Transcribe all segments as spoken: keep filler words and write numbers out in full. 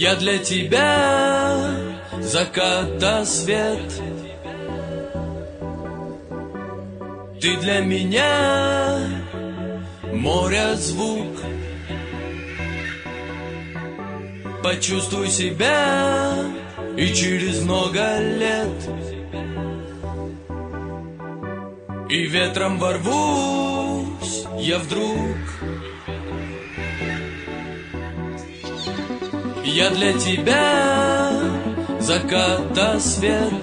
Я для тебя заката свет, ты для меня моря звук. Почувствуй себя, и через много лет, и ветром ворвусь я вдруг. Я для тебя заката свет,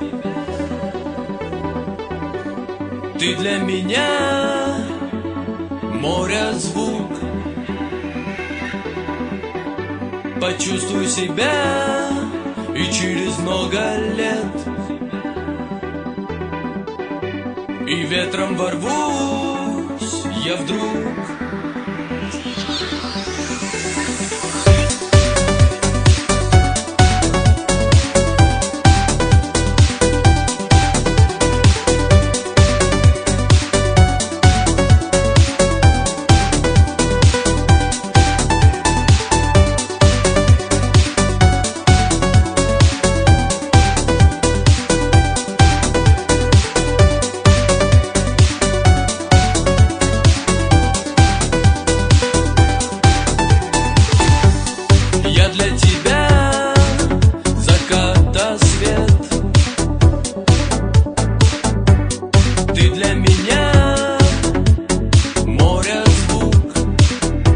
ты для меня моря звук. Почувствуй себя, и через много лет, и ветром ворвусь я вдруг.